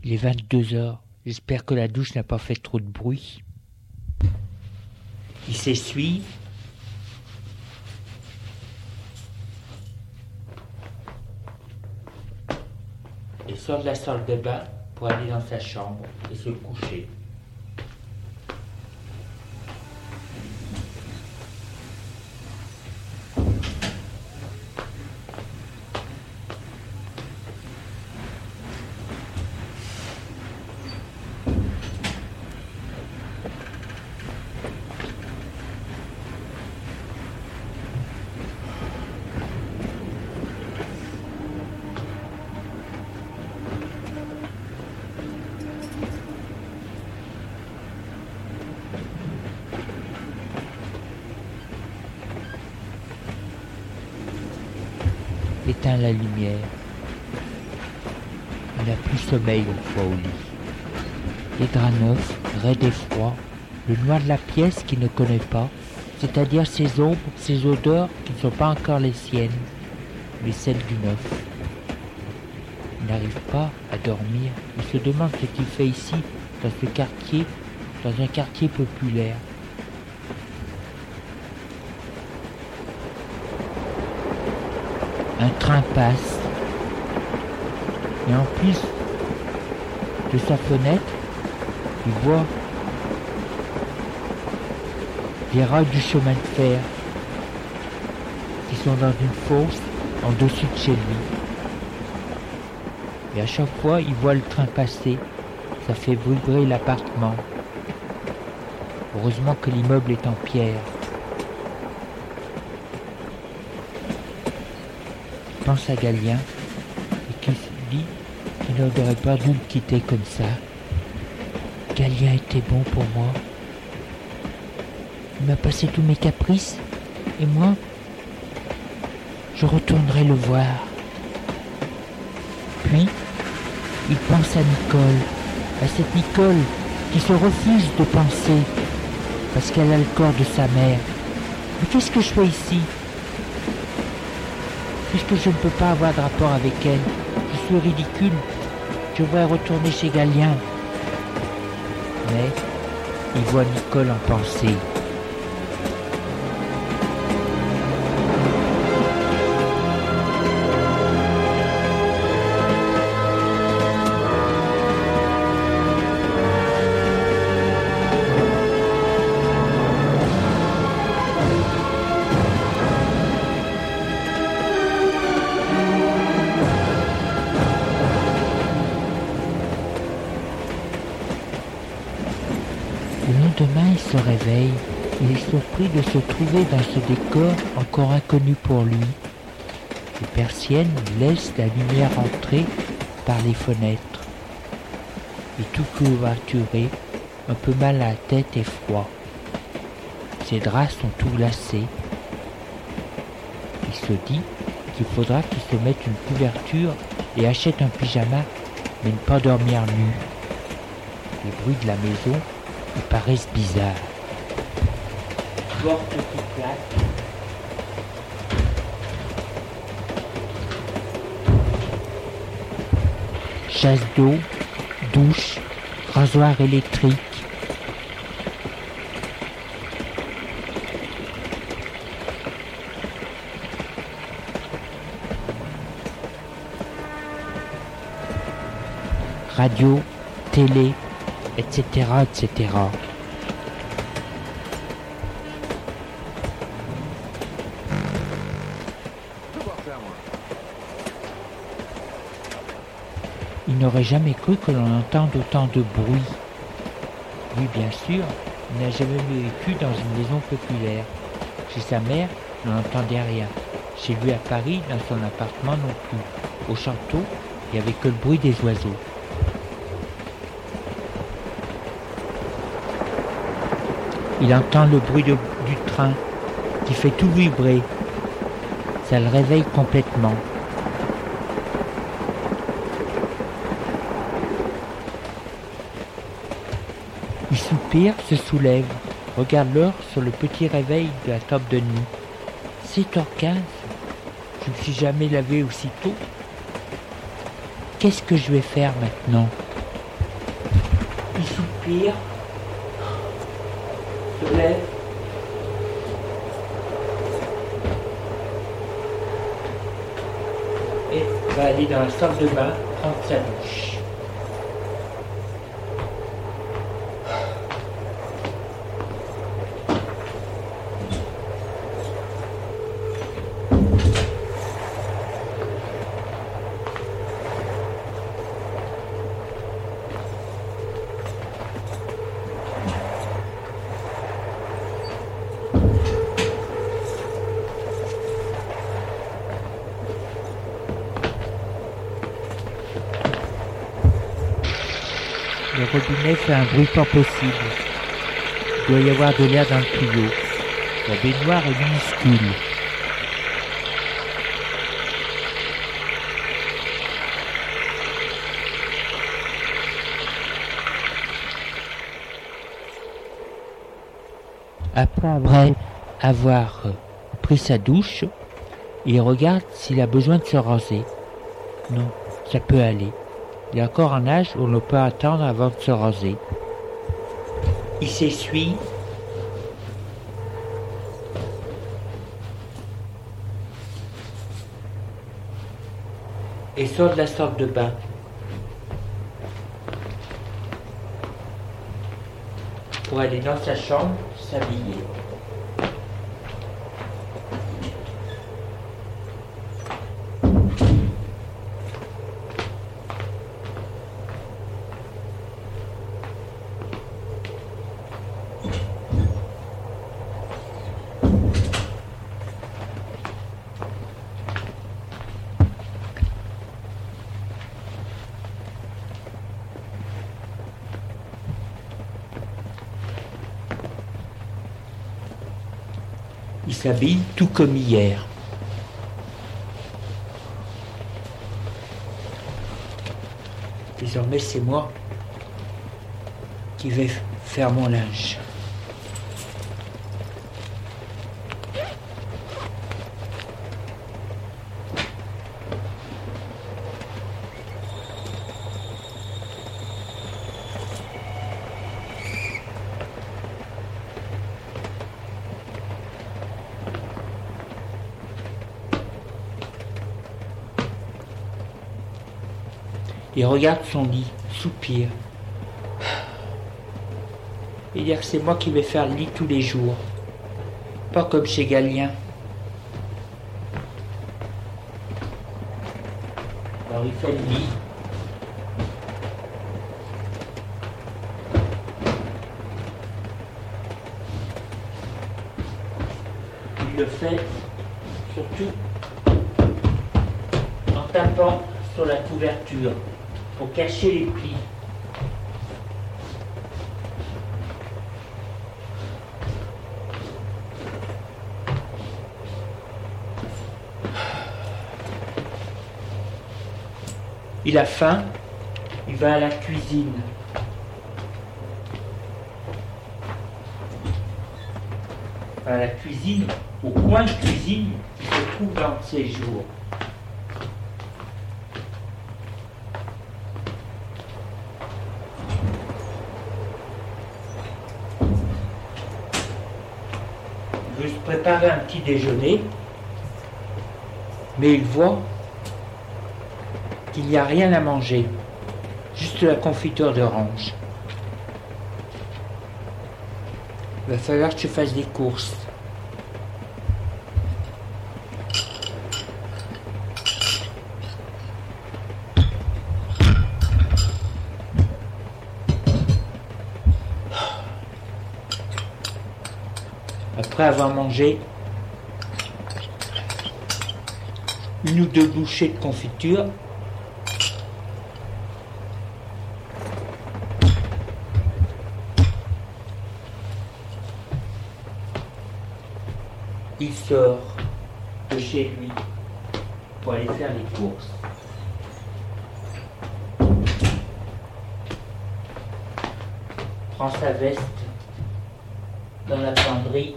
Il est 22h. J'espère que la douche n'a pas fait trop de bruit. Il s'essuie. Il sort de la salle de bain pour aller dans sa chambre et se coucher. Éteint la lumière. Il n'a plus sommeil une fois au lit. Les draps neufs, raides et froids, le noir de la pièce qu'il ne connaît pas, c'est-à-dire ses ombres, ses odeurs qui ne sont pas encore les siennes, mais celles du neuf. Il n'arrive pas à dormir. Il se demande ce qu'il fait ici, dans ce quartier, dans un quartier populaire. Un train passe, et en plus de sa fenêtre, il voit les rails du chemin de fer qui sont dans une fosse en dessus de chez lui. Et à chaque fois, il voit le train passer, ça fait vibrer l'appartement. Heureusement que l'immeuble est en pierre. Pense à Galien et qui se dit qu'il n'aurait pas dû me quitter comme ça. Galien était bon pour moi. Il m'a passé tous mes caprices et moi, je retournerai le voir. Puis, il pense à Nicole, à cette Nicole qui se refuse de penser parce qu'elle a le corps de sa mère. Mais qu'est-ce que je fais ici ? Puisque je ne peux pas avoir de rapport avec elle, je suis ridicule, je voudrais retourner chez Galien. Mais il voit Nicole en pensée. Demain, il se réveille, il est surpris de se trouver dans ce décor encore inconnu pour lui. Les persiennes laissent la lumière entrer par les fenêtres. Et tout couverturé, un peu mal à la tête et froid. Ses draps sont tout glacés. Il se dit qu'il faudra qu'il se mette une couverture et achète un pyjama, mais ne pas dormir nu. Les bruits de la maison ils paraissent bizarres. Porte qui claque. Chasse d'eau, douche, rasoir électrique. Radio, télé, etc., etc. Il n'aurait jamais cru que l'on entende autant de bruit. Lui, bien sûr, il n'a jamais vécu dans une maison populaire. Chez sa mère, on n'entendait rien. Chez lui à Paris, dans son appartement non plus. Au château, il n'y avait que le bruit des oiseaux. Il entend le bruit du train qui fait tout vibrer. Ça le réveille complètement. Il soupire, se soulève, regarde l'heure sur le petit réveil de la table de nuit. 7h15. Je ne me suis jamais lavé aussitôt. Qu'est-ce que je vais faire maintenant ? Il soupire, se lève. Et va aller dans la salle de bain prendre sa douche. Le robinet fait un bruit pas possible. Il doit y avoir de l'air dans le tuyau. La baignoire est minuscule. Après avoir pris sa douche, il regarde s'il a besoin de se raser. Non, ça peut aller. Il est encore en âge où on peut attendre avant de se raser. Il s'essuie. Et sort de la salle de bain. Pour aller dans sa chambre, s'habiller. Il s'habille tout comme hier. Désormais, c'est moi qui vais faire mon linge. Il regarde son lit, soupire. Il dit que c'est moi qui vais faire le lit tous les jours. Pas comme chez Galien. Alors il fait le lit. Il le fait surtout en tapant sur la couverture pour cacher les plis. Il a faim, il va à la cuisine. À la cuisine, au coin de cuisine, il se trouve dans ses jours. Il veut se préparer un petit déjeuner, mais il voit qu'il n'y a rien à manger, juste la confiture d'orange. Il va falloir que tu fasses des courses. Après avoir mangé une ou deux bouchées de confiture, il sort de chez lui pour aller faire les courses. Prend sa veste dans la penderie.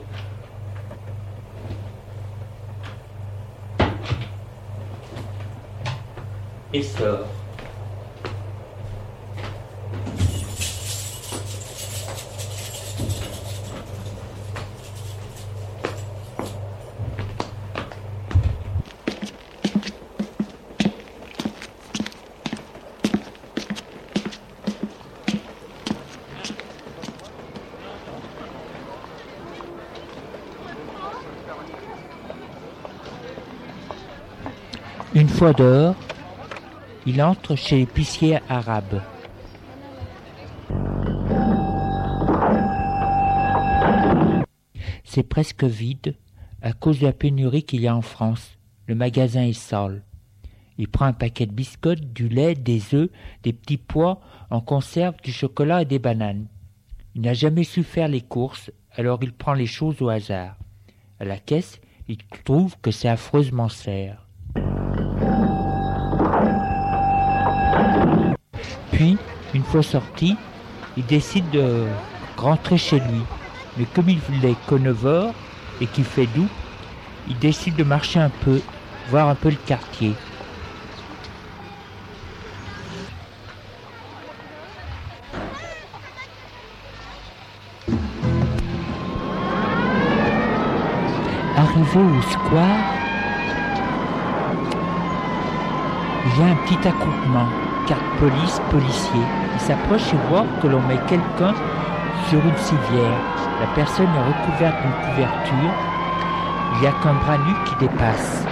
Et sort. Une fois dehors, il entre chez l'épicier arabe. C'est presque vide à cause de la pénurie qu'il y a en France. Le magasin est sale. Il prend un paquet de biscottes, du lait, des œufs, des petits pois en conserve, du chocolat et des bananes. Il n'a jamais su faire les courses, alors il prend les choses au hasard. À la caisse, il trouve que c'est affreusement cher. Puis, une fois sorti, il décide de rentrer chez lui. Mais comme il est carnivore et qu'il fait doux, il décide de marcher un peu, voir un peu le quartier. Arrivé au square, il y a un petit accouplement, carte police, policier. Il s'approche et voit que l'on met quelqu'un sur une civière. La personne est recouverte d'une couverture. Il n'y a qu'un bras nu qui dépasse.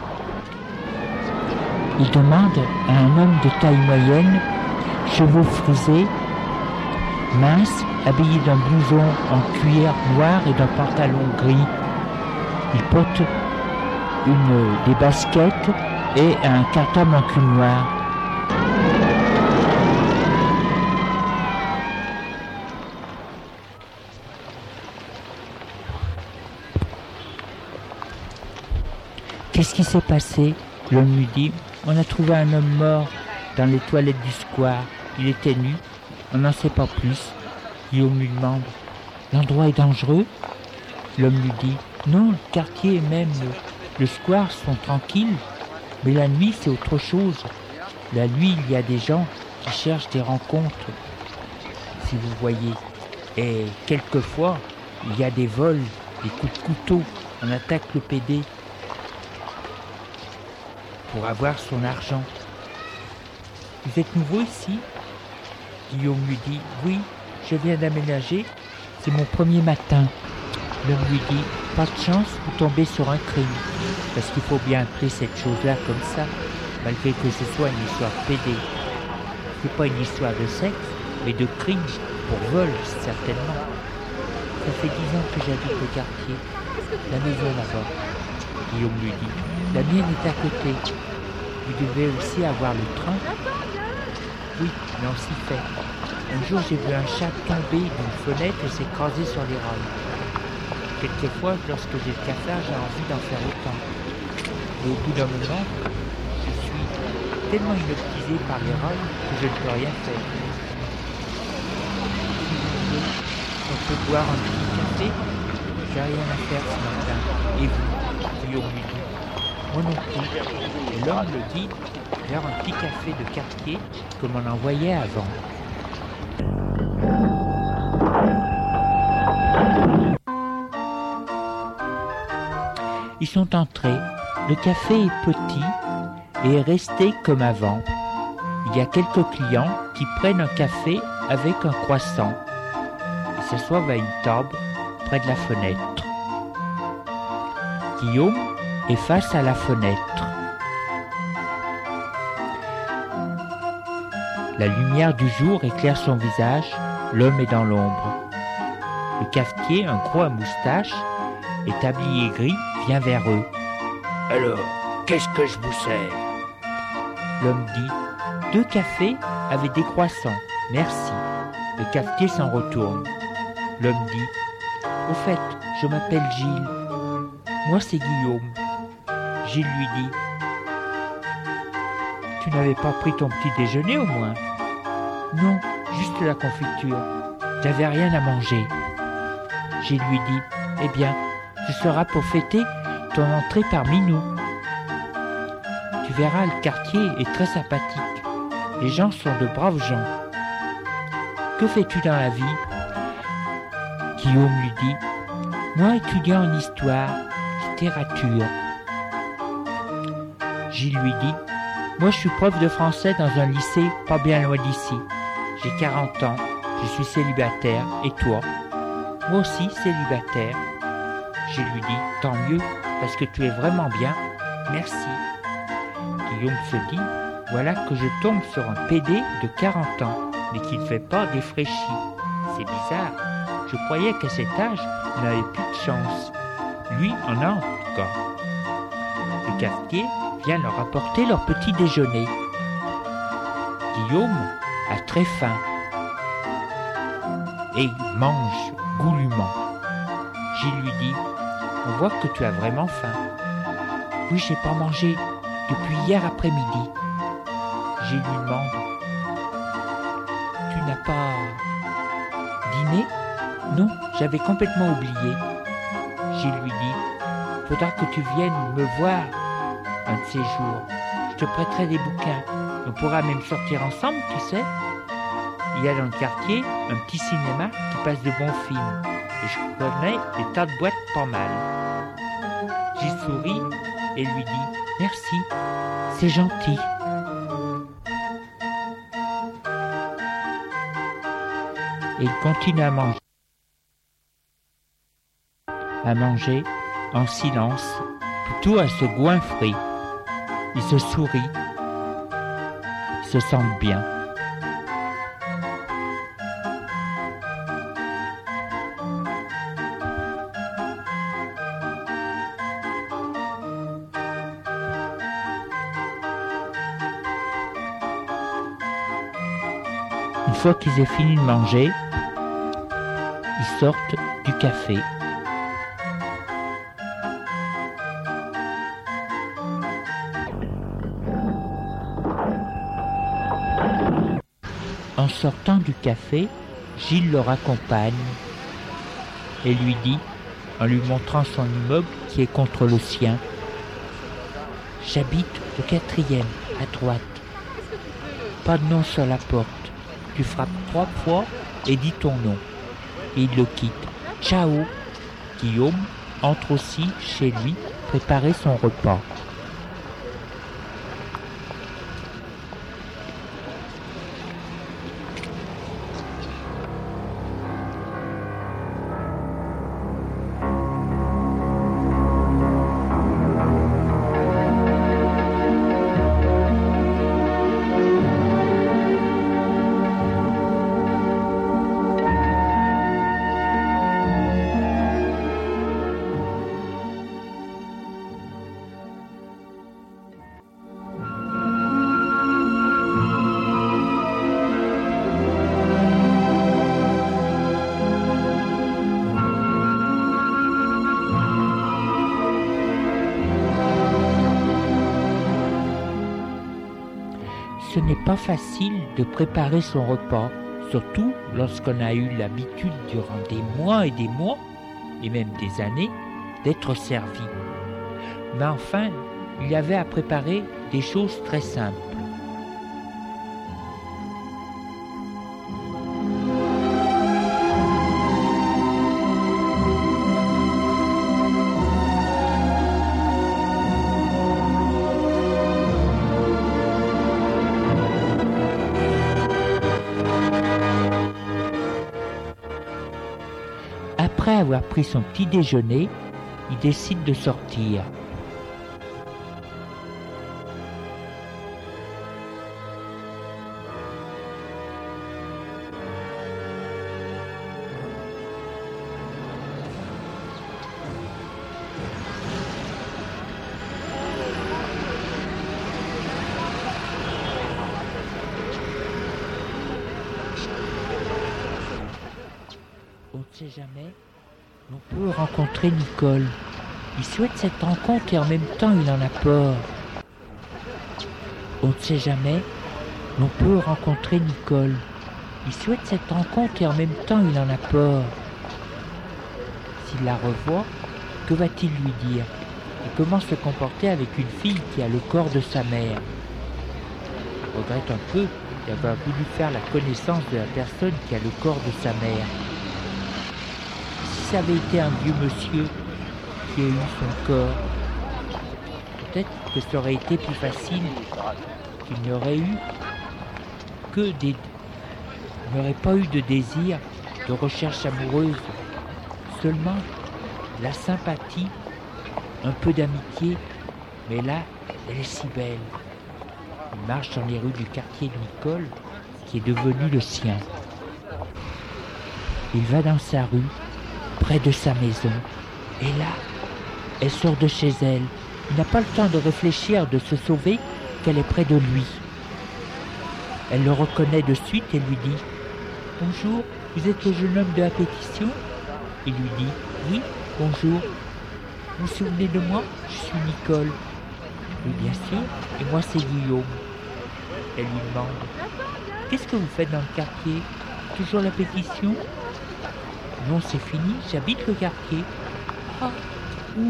Il demande à un homme de taille moyenne, cheveux frisés, mince, habillé d'un blouson en cuir noir et d'un pantalon gris. Il porte des baskets et un cartable en cuir noir. Qu'est-ce qui s'est passé? L'homme lui dit, on a trouvé un homme mort dans les toilettes du square. Il était nu, on n'en sait pas plus. Guillaume lui demande, l'endroit est dangereux? L'homme lui dit, non, le quartier et même le square sont tranquilles, mais la nuit c'est autre chose. La nuit il y a des gens qui cherchent des rencontres, si vous voyez. Et quelquefois, il y a des vols, des coups de couteau, on attaque le PD pour avoir son argent. Vous êtes nouveau ici? Guillaume lui dit, oui, je viens d'aménager, c'est mon premier matin. L'homme lui dit, pas de chance, vous tombez sur un crime. Parce qu'il faut bien appeler cette chose-là comme ça, malgré que ce soit une histoire PD. C'est pas une histoire de sexe, mais de crime, pour vol, certainement. Ça fait 10 ans que j'habite le quartier, la maison là-bas. Guillaume lui dit, la mienne est à côté. Vous devez aussi avoir le train? Oui, mais on s'y fait. Un jour, j'ai vu un chat tomber d'une fenêtre et s'écraser sur les rails. Quelquefois, lorsque j'ai le cafard, j'ai envie d'en faire autant. Mais au bout d'un moment, je suis tellement hypnotisé par les rails que je ne peux rien faire. On peut boire un petit café? J'ai rien à faire ce matin. Et vous? Guillaume lui dit. Moi non plus. Et l'homme le dit vers un petit café de quartier comme on en voyait avant. Ils sont entrés. Le café est petit et est resté comme avant. Il y a quelques clients qui prennent un café avec un croissant et s'assoient à une table près de la fenêtre. Guillaume est face à la fenêtre. La lumière du jour éclaire son visage, l'homme est dans l'ombre. Le cafetier, un gros à moustache, est habillé gris, vient vers eux. « Alors, qu'est-ce que je vous sers ?» L'homme dit « 2 cafés avec des croissants, merci. » Le cafetier s'en retourne. L'homme dit « Au fait, je m'appelle Gilles. Moi, c'est Guillaume. » Gilles lui dit « Tu n'avais pas pris ton petit déjeuner au moins ?»« Non, juste la confiture. J'avais rien à manger. » Gilles lui dit « Eh bien, ce sera pour fêter ton entrée parmi nous. Tu verras, le quartier est très sympathique. Les gens sont de braves gens. Que fais-tu dans la vie ?» Guillaume lui dit « Moi, étudiant en histoire, littérature. » Gilles lui dit « Moi, je suis prof de français dans un lycée pas bien loin d'ici. J'ai 40 ans, je suis célibataire. Et toi ?»« Moi aussi, célibataire. » Je lui dis « Tant mieux, parce que tu es vraiment bien. Merci. » Guillaume se dit, voilà que je tombe sur un PD de 40 ans, mais qui ne fait pas des fraîchis. C'est bizarre. Je croyais qu'à cet âge, il n'avait plus de chance. Lui en a en tout cas. Le cafetier vient leur apporter leur petit déjeuner. Guillaume a très faim et mange goulûment. Gilles lui dit, on voit que tu as vraiment faim. Oui, j'ai pas mangé depuis hier après-midi. Gilles lui demande, tu n'as pas dîné? Non, j'avais complètement oublié. Gilles lui dit, faudra que tu viennes me voir un de ces jours. Je te prêterai des bouquins. On pourra même sortir ensemble, tu sais. Il y a dans le quartier un petit cinéma qui passe de bons films. Et je connais des tas de boîtes pas mal. Gilles sourit et lui dit, merci, c'est gentil. Et il continue à manger en silence, plutôt à se goinfrer. Ils se sourient, ils se sentent bien. Une fois qu'ils aient fini de manger, ils sortent du café. En sortant du café, Gilles le raccompagne et lui dit, en lui montrant son immeuble qui est contre le sien, « J'habite au 4e, à droite. Pas de nom sur la porte. Tu frappes 3 fois et dis ton nom. » Et il le quitte. « Ciao !» Guillaume entre aussi chez lui préparer son repas. Ce n'est pas facile de préparer son repas, surtout lorsqu'on a eu l'habitude durant des mois, et même des années, d'être servi. Mais enfin, il y avait à préparer des choses très simples. Après avoir pris son petit déjeuner, il décide de sortir. On ne sait jamais. On peut rencontrer Nicole. Il souhaite cette rencontre et en même temps il en a peur. On ne sait jamais. On peut rencontrer Nicole. Il souhaite cette rencontre et en même temps il en a peur. S'il la revoit, que va-t-il lui dire? Et comment se comporter avec une fille qui a le corps de sa mère? Il regrette un peu d'avoir voulu faire la connaissance de la personne qui a le corps de sa mère. Si ça avait été un vieux monsieur qui a eu son corps, peut-être que ça aurait été plus facile, qu'il n'y aurait eu que des... Il n'aurait pas eu de désir, de recherche amoureuse, seulement la sympathie, un peu d'amitié, mais là, elle est si belle. Il marche dans les rues du quartier de Nicole, qui est devenu le sien. Il va dans sa rue, près de sa maison, et là, elle sort de chez elle. Il n'a pas le temps de réfléchir, de se sauver, qu'elle est près de lui. Elle le reconnaît de suite et lui dit « Bonjour, vous êtes le jeune homme de la pétition ?» Il lui dit « Oui, bonjour. Vous vous souvenez de moi? Je suis Nicole. » « Oui, bien sûr, et moi c'est Guillaume. » Elle lui demande « Qu'est-ce que vous faites dans le quartier? Toujours la pétition? » « Non, c'est fini, j'habite le quartier. »« Ah, où? » ?»«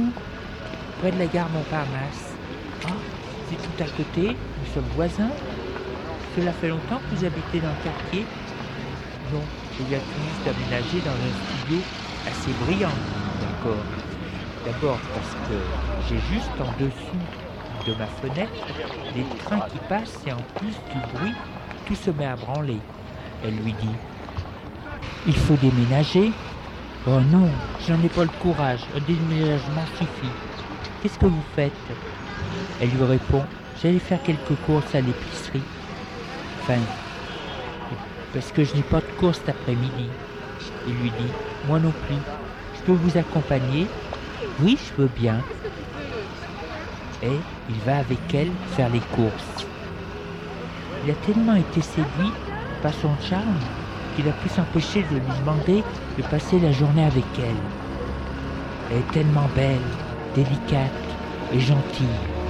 Près de la gare Montparnasse. »« Ah, c'est tout à côté, nous sommes voisins. Cela fait longtemps que vous habitez dans le quartier? »« Non, je viens tout juste d'aménager dans un studio assez brillant. » D'accord. D'abord parce que j'ai juste en dessous de ma fenêtre des trains qui passent et en plus du bruit, tout se met à branler. Elle lui dit « Il faut déménager ?»« Oh non, je n'en ai pas le courage, un déménagement suffit. Qu'est-ce que vous faites ?» Elle lui répond « J'allais faire quelques courses à l'épicerie. Enfin, parce que je n'ai pas de courses cet après-midi. » Il lui dit « Moi non plus. Je peux vous accompagner ?»« Oui, je veux bien. » Et il va avec elle faire les courses. Il a tellement été séduit par son charme qu'il a pu s'empêcher de lui demander de passer la journée avec elle. Elle est tellement belle, délicate et gentille.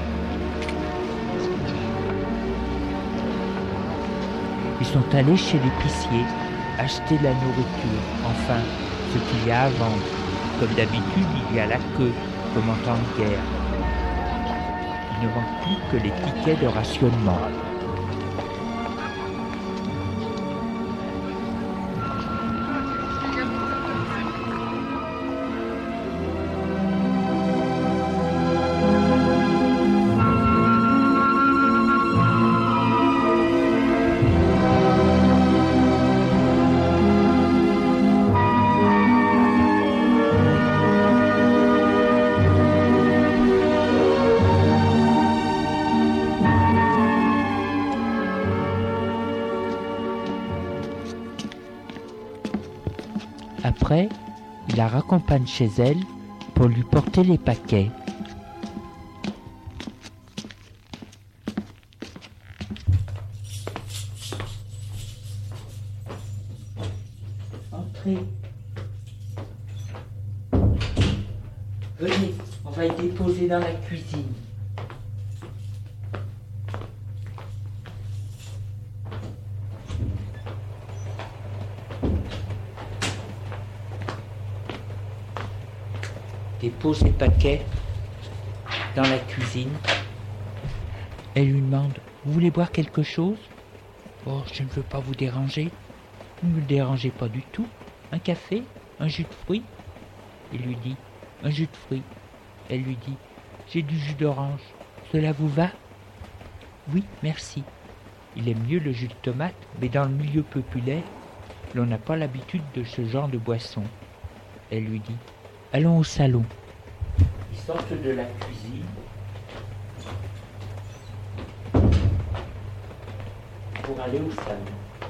Ils sont allés chez l'épicier acheter de la nourriture, enfin, ce qu'il y a à vendre. Comme d'habitude, il y a la queue, comme en temps de guerre. Il ne manque plus que les tickets de rationnement. Après, il la raccompagne chez elle pour lui porter les paquets. Entrez. Venez, on va y déposer dans la cuisine. Dépose les paquets dans la cuisine. Elle lui demande « Vous voulez boire quelque chose ?»« Oh, je ne veux pas vous déranger. »« Vous ne me dérangez pas du tout. Un café? Un jus de fruits ?» Il lui dit « Un jus de fruits. » Elle lui dit « J'ai du jus d'orange. Cela vous va ?»« Oui, merci. » Il aime mieux le jus de tomate, mais dans le milieu populaire, l'on n'a pas l'habitude de ce genre de boisson. Elle lui dit « Allons au salon. » Ils sortent de la cuisine pour aller au salon.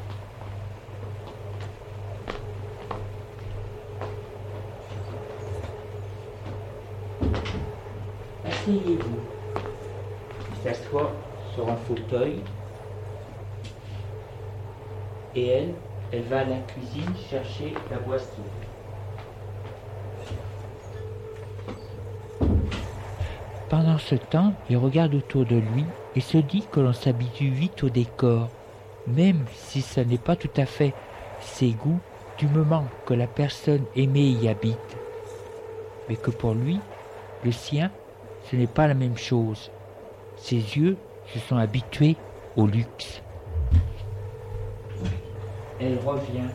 Asseyez-vous. Il s'assoit sur un fauteuil et elle va à la cuisine chercher la boisson. Pendant ce temps, il regarde autour de lui et se dit que l'on s'habitue vite au décor, même si ce n'est pas tout à fait ses goûts du moment que la personne aimée y habite. Mais que pour lui, le sien, ce n'est pas la même chose. Ses yeux se sont habitués au luxe. Elle revient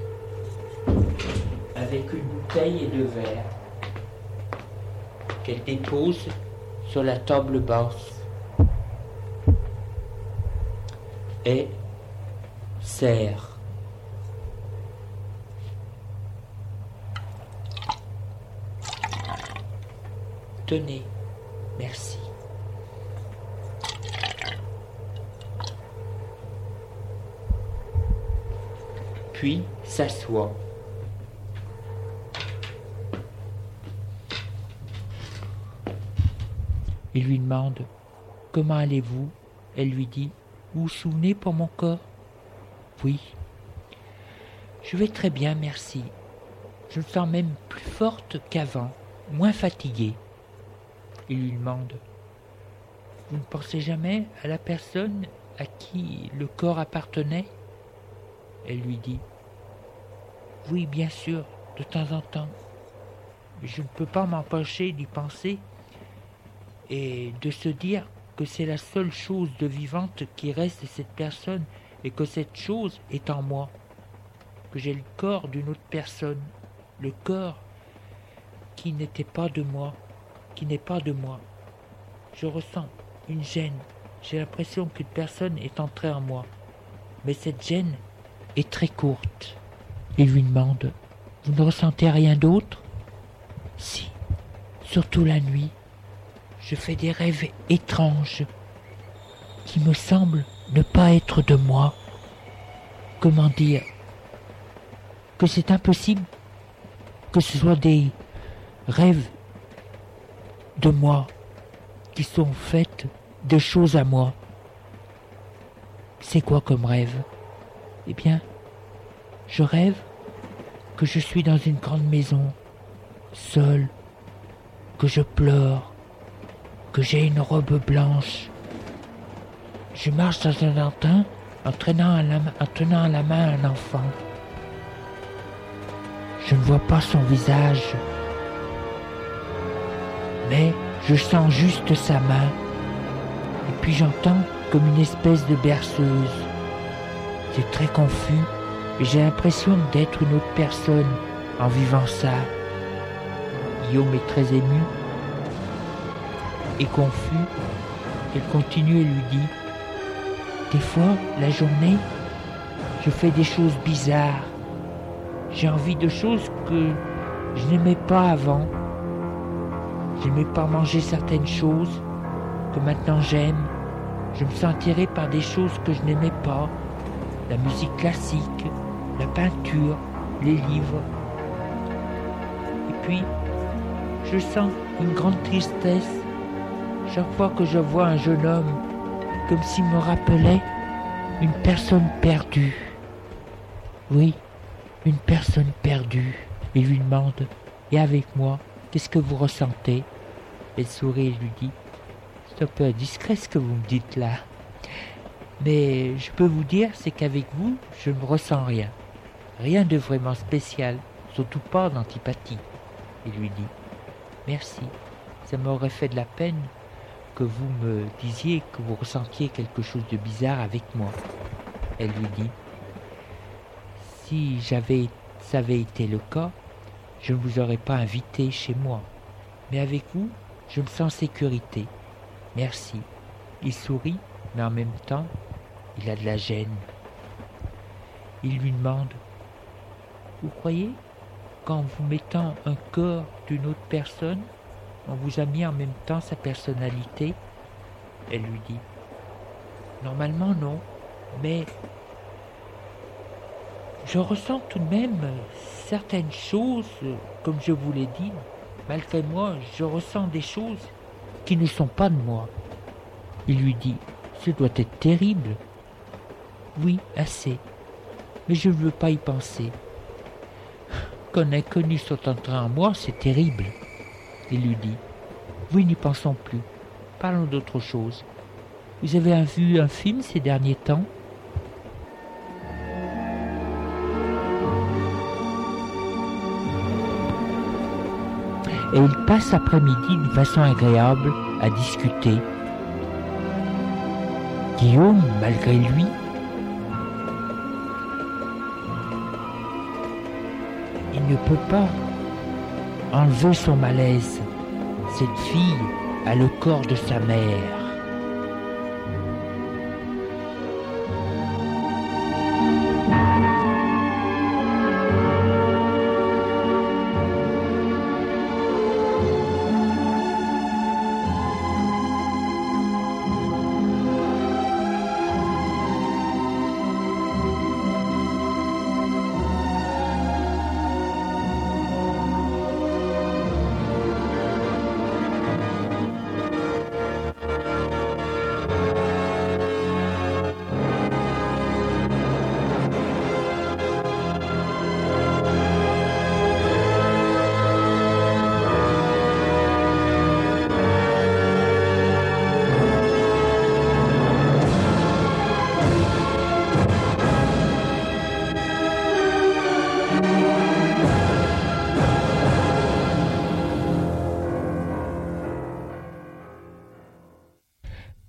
avec une bouteille et 2 verres qu'elle dépose sur la table basse et sert. Tenez, merci. puis s'assoit. Il lui demande « Comment allez-vous » Elle lui dit « Vous vous souvenez pour mon corps ?»« Oui. »« Je vais très bien, merci. Je me sens même plus forte qu'avant, moins fatiguée. » Il lui demande « Vous ne pensez jamais à la personne à qui le corps appartenait ?» Elle lui dit « Oui, bien sûr, de temps en temps. Mais je ne peux pas m'empêcher d'y penser et de se dire que c'est la seule chose de vivante qui reste de cette personne et que cette chose est en moi, que j'ai le corps d'une autre personne, le corps qui n'était pas de moi, qui n'est pas de moi. Je ressens une gêne, j'ai l'impression qu'une personne est entrée en moi, mais cette gêne est très courte. » Il lui demande « Vous ne ressentez rien d'autre ?»« Si, surtout la nuit. Je fais des rêves étranges qui me semblent ne pas être de moi. Comment dire? Que c'est impossible que ce soit des rêves de moi qui sont faits de choses à moi. C'est quoi comme rêve? Eh bien, je rêve que je suis dans une grande maison, seule, que je pleure, que j'ai une robe blanche. Je marche dans un jardin en tenant à la main un enfant. Je ne vois pas son visage, mais je sens juste sa main. Et puis j'entends comme une espèce de berceuse. C'est très confus et j'ai l'impression d'être une autre personne en vivant ça. Guillaume est très ému et confus. Elle continue et lui dit « Des fois, la journée, je fais des choses bizarres. J'ai envie de choses que je n'aimais pas avant. Je n'aimais pas manger certaines choses que maintenant j'aime. Je me sens attiré par des choses que je n'aimais pas. La musique classique, la peinture, les livres. Et puis, je sens une grande tristesse chaque fois que je vois un jeune homme, comme s'il me rappelait une personne perdue. Oui, une personne perdue. Il lui demande « Et avec moi, qu'est-ce que vous ressentez ?» Elle sourit et lui dit « C'est un peu indiscret ce que vous me dites là. Mais je peux vous dire, c'est qu'avec vous, je ne ressens rien. Rien de vraiment spécial, surtout pas d'antipathie. » Il lui dit « Merci, ça m'aurait fait de la peine que vous me disiez que vous ressentiez quelque chose de bizarre avec moi. » Elle lui dit « Si ça avait été le cas, je ne vous aurais pas invité chez moi. Mais avec vous, je me sens en sécurité. Merci. » Il sourit, mais en même temps, il a de la gêne. Il lui demande « Vous croyez qu'en vous mettant un corps d'une autre personne, on vous a mis en même temps sa personnalité ?» Elle lui dit « Normalement non, mais je ressens tout de même certaines choses, comme je vous l'ai dit. Malgré moi, je ressens des choses qui ne sont pas de moi. » Il lui dit « Ce doit être terrible. » « Oui, assez. Mais je ne veux pas y penser. Qu'un inconnu soit entré en moi, c'est terrible. » Il lui dit « Oui, n'y pensons plus. Parlons d'autre chose. Vous avez vu un film ces derniers temps ? » Et ils passent l'après-midi d'une façon agréable à discuter. Guillaume, malgré lui, il ne peut pas enlever son malaise. Cette fille a le corps de sa mère.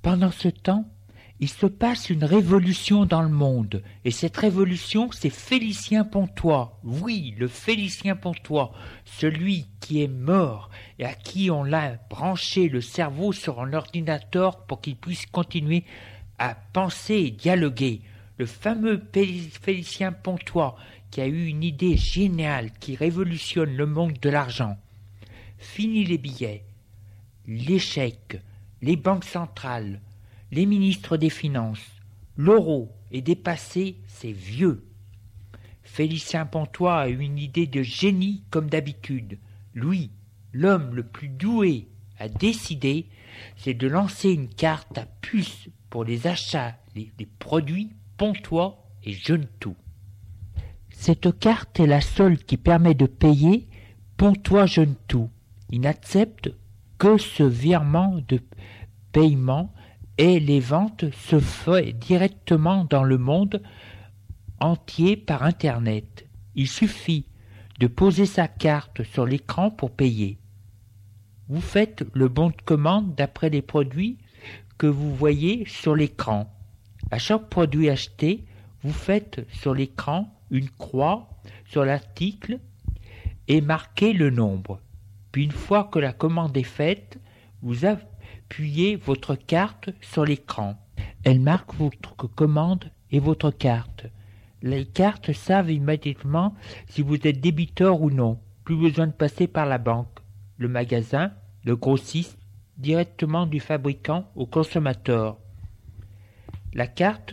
Pendant ce temps, il se passe une révolution dans le monde. Et cette révolution, c'est Félicien Pontois. Oui, le Félicien Pontois, celui qui est mort et à qui on l'a branché le cerveau sur un ordinateur pour qu'il puisse continuer à penser et dialoguer. Le fameux Félicien Pontois qui a eu une idée géniale qui révolutionne le monde de l'argent. Fini les billets, les chèques, les banques centrales, les ministres des Finances. L'euro est dépassé, c'est vieux. Félicien Pontois a eu une idée de génie comme d'habitude. Lui, l'homme le plus doué à décider, c'est de lancer une carte à puce pour les achats, les produits Pontois et Jeune-Tout. Cette carte est la seule qui permet de payer Pontois Jeune-Tout. Il n'accepte que ce virement de paiement et les ventes se font directement dans le monde entier par Internet. Il suffit de poser sa carte sur l'écran pour payer. Vous faites le bon de commande d'après les produits que vous voyez sur l'écran. À chaque produit acheté, vous faites sur l'écran une croix sur l'article et marquez le nombre. Puis une fois que la commande est faite, vous appuyez votre carte sur l'écran. Elle marque votre commande et votre carte. Les cartes savent immédiatement si vous êtes débiteur ou non. Plus besoin de passer par la banque, le magasin, le grossiste, directement du fabricant au consommateur. La carte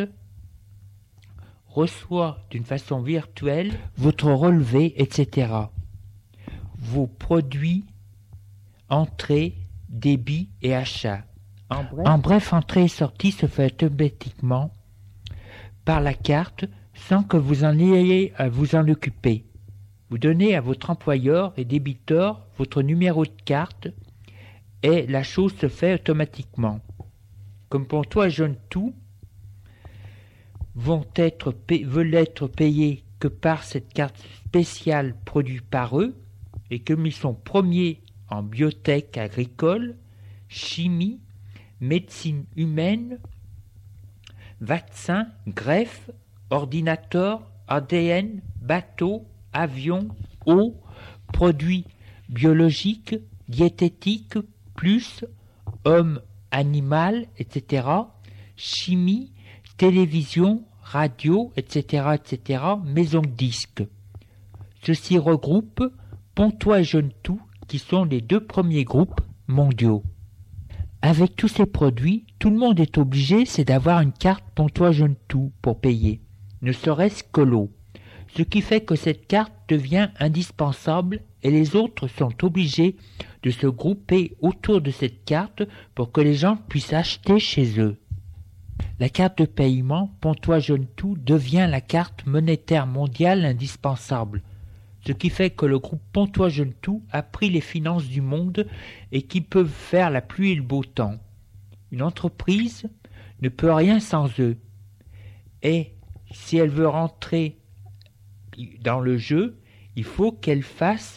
reçoit d'une façon virtuelle votre relevé, etc. Vos produits, entrées, débit et achats. En bref, entrée et sortie se fait automatiquement par la carte sans que vous en ayez à vous en occuper. Vous donnez à votre employeur et débiteur votre numéro de carte et la chose se fait automatiquement. Comme Pontois et Jeune-Tout veulent être payés que par cette carte spéciale produite par eux, et comme ils sont premiers en biotech agricole, chimie, médecine humaine, vaccins, greffe, ordinateur, ADN, bateau, avion, eau, produits biologiques, diététiques, plus, homme, animal, etc., chimie, télévision, radio, etc., maison de disques. Ceci regroupe Pontois et Jeune-Tout, qui sont les deux premiers groupes mondiaux. Avec tous ces produits, tout le monde est obligé, c'est d'avoir une carte Pontois Jeune-Tout pour payer, ne serait-ce que l'eau. Ce qui fait que cette carte devient indispensable et les autres sont obligés de se grouper autour de cette carte pour que les gens puissent acheter chez eux. La carte de paiement Pontois Jeune-Tout devient la carte monétaire mondiale indispensable, ce qui fait que le groupe Pontois Jeune-Tout a pris les finances du monde et qui peuvent faire la pluie et le beau temps. Une entreprise ne peut rien sans eux. Et si elle veut rentrer dans le jeu, il faut qu'elle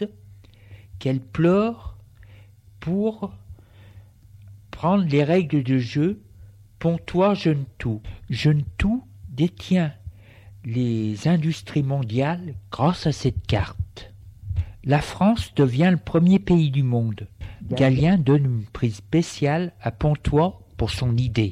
pleure pour prendre les règles du jeu Pontois Jeune-Tout. Jeune-Tout détient les industries mondiales grâce à cette carte. La France devient le premier pays du monde. Galien donne une prise spéciale à Pontois pour son idée.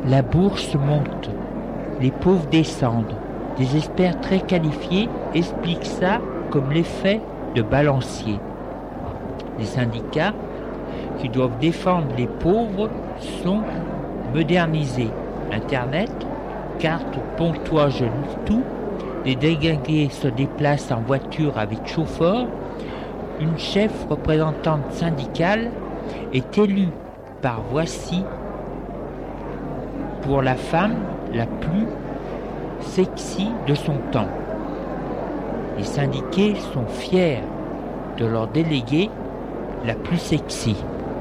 la bourse monte, les pauvres descendent. Des experts très qualifiés expliquent ça comme l'effet de balancier. Les syndicats qui doivent défendre les pauvres sont modernisés. Internet, carte Pontois Jeune Tout, les délégués se déplacent en voiture avec chauffeur. Une chef représentante syndicale est élue par Voici pour la femme la plus sexy de son temps. Les syndiqués sont fiers de leur déléguée la plus sexy.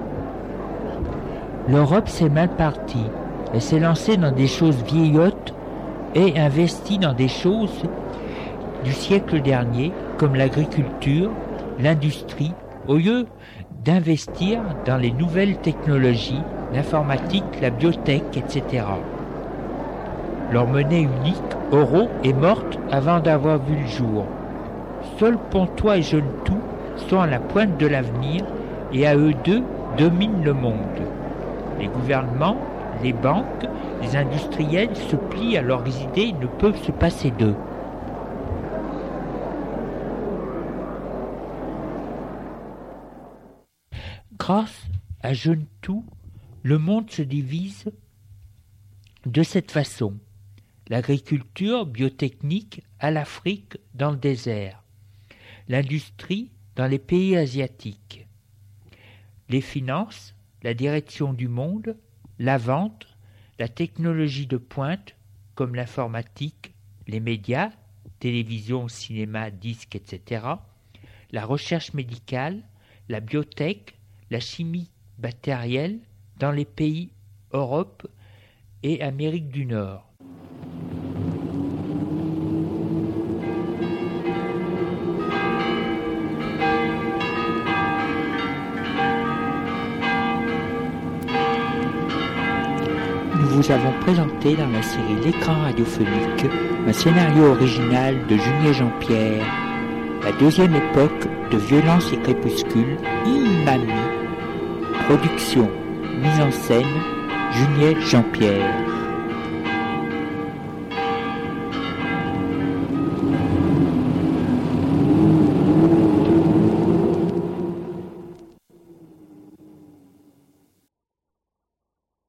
L'Europe s'est mal partie. Elle s'est lancée dans des choses vieillottes et investit dans des choses du siècle dernier, comme l'agriculture, l'industrie, au lieu d'investir dans les nouvelles technologies, l'informatique, la biotech, etc. Leur monnaie unique, euro, est morte avant d'avoir vu le jour. Seuls Pontois et Jeune Tout sont à la pointe de l'avenir et à eux deux dominent le monde. Les gouvernements, les banques, les industriels se plient à leurs idées et ne peuvent se passer d'eux. Grâce à Jeune Tout, le monde se divise de cette façon. L'agriculture biotechnique à l'Afrique dans le désert. L'industrie dans les pays asiatiques. Les finances, la direction du monde, la vente, la technologie de pointe comme l'informatique, les médias, télévision, cinéma, disques, etc. La recherche médicale, la biotech, la chimie bactérielle dans les pays Europe et Amérique du Nord. Nous vous avons présenté dans la série L'écran radiophonique un scénario original de Junier Jean-Pierre, la deuxième époque de Violence et Crépuscule, Mamie, production, mise en scène, Junier Jean-Pierre.